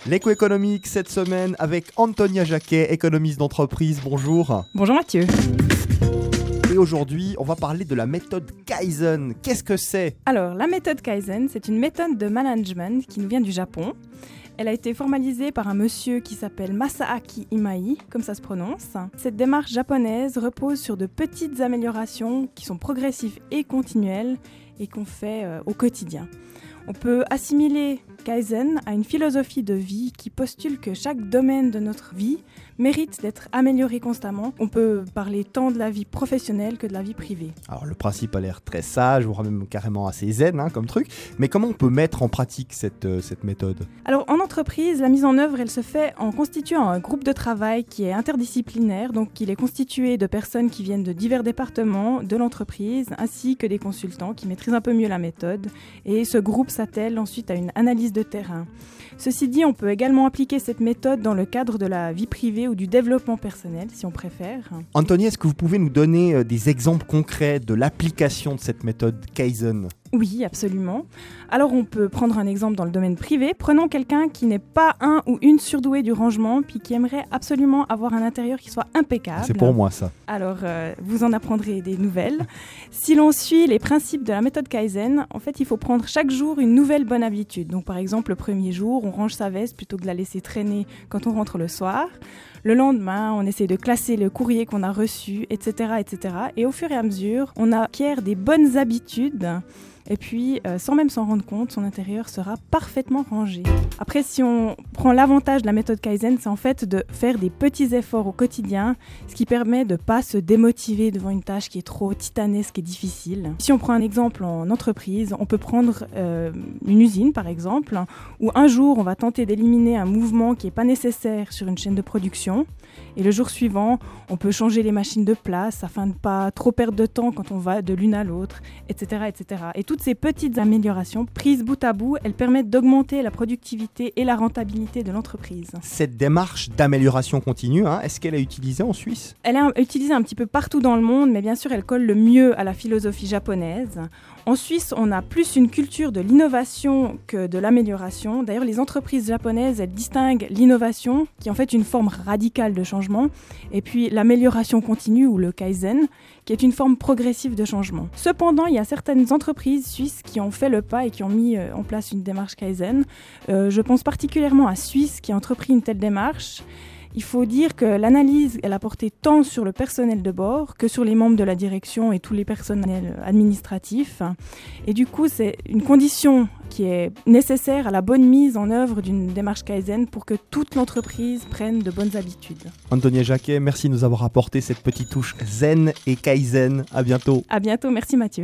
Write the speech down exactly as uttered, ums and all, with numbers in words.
L'écho économique cette semaine avec Antonia Jacquet, économiste d'entreprise. Bonjour. Bonjour Mathieu. Et aujourd'hui, on va parler de la méthode Kaizen. Qu'est-ce que c'est ? Alors, la méthode Kaizen, c'est une méthode de management qui nous vient du Japon. Elle a été formalisée par un monsieur qui s'appelle Masaaki Imai, comme ça se prononce. Cette démarche japonaise repose sur de petites améliorations qui sont progressives et continuelles et qu'on fait euh, au quotidien. On peut assimiler Kaizen à une philosophie de vie qui postule que chaque domaine de notre vie mérite d'être amélioré constamment. On peut parler tant de la vie professionnelle que de la vie privée. Alors le principe a l'air très sage, voire même carrément assez zen hein, comme truc, mais comment on peut mettre en pratique cette, euh, cette méthode ? Alors en entreprise, la mise en œuvre, elle se fait en constituant un groupe de travail qui est interdisciplinaire, donc il est constitué de personnes qui viennent de divers départements de l'entreprise, ainsi que des consultants qui maîtrisent un peu mieux la méthode, et ce groupe s'attelle ensuite à une analyse de terrain. Ceci dit, on peut également appliquer cette méthode dans le cadre de la vie privée ou du développement personnel, si on préfère. Anthony, est-ce que vous pouvez nous donner des exemples concrets de l'application de cette méthode Kaizen ? Oui, absolument. Alors on peut prendre un exemple dans le domaine privé. Prenons quelqu'un qui n'est pas un ou une surdouée du rangement, puis qui aimerait absolument avoir un intérieur qui soit impeccable. C'est pour moi ça. Alors euh, vous en apprendrez des nouvelles. Si l'on suit les principes de la méthode Kaizen, en fait il faut prendre chaque jour une nouvelle bonne habitude. Donc par exemple le premier jour, on range sa veste plutôt que de la laisser traîner quand on rentre le soir. Le lendemain, on essaie de classer le courrier qu'on a reçu, et cetera, et cetera. Et au fur et à mesure, on acquiert des bonnes habitudes. Et puis, euh, sans même s'en rendre compte, son intérieur sera parfaitement rangé. Après, si on prend l'avantage de la méthode Kaizen, c'est en fait de faire des petits efforts au quotidien, ce qui permet de ne pas se démotiver devant une tâche qui est trop titanesque et difficile. Si on prend un exemple en entreprise, on peut prendre euh, une usine, par exemple, où un jour, on va tenter d'éliminer un mouvement qui n'est pas nécessaire sur une chaîne de production. Et le jour suivant, on peut changer les machines de place afin de ne pas trop perdre de temps quand on va de l'une à l'autre, et cetera, et cetera. Et toutes ces petites améliorations, prises bout à bout, elles permettent d'augmenter la productivité et la rentabilité de l'entreprise. Cette démarche d'amélioration continue, hein, est-ce qu'elle est utilisée en Suisse ? Elle est utilisée un petit peu partout dans le monde, mais bien sûr, elle colle le mieux à la philosophie japonaise. En Suisse, on a plus une culture de l'innovation que de l'amélioration. D'ailleurs, les entreprises japonaises, elles distinguent l'innovation, qui est en fait une forme radicale de changement, et puis l'amélioration continue, ou le Kaizen, qui est une forme progressive de changement. Cependant, il y a certaines entreprises suisses qui ont fait le pas et qui ont mis en place une démarche Kaizen. Euh, je pense particulièrement à Suisse, qui a entrepris une telle démarche. Il faut dire que l'analyse, elle a porté tant sur le personnel de bord que sur les membres de la direction et tous les personnels administratifs. Et du coup, c'est une condition qui est nécessaire à la bonne mise en œuvre d'une démarche Kaizen pour que toute l'entreprise prenne de bonnes habitudes. Antonia Jacquet, merci de nous avoir apporté cette petite touche zen et Kaizen. À bientôt. À bientôt, merci Mathieu.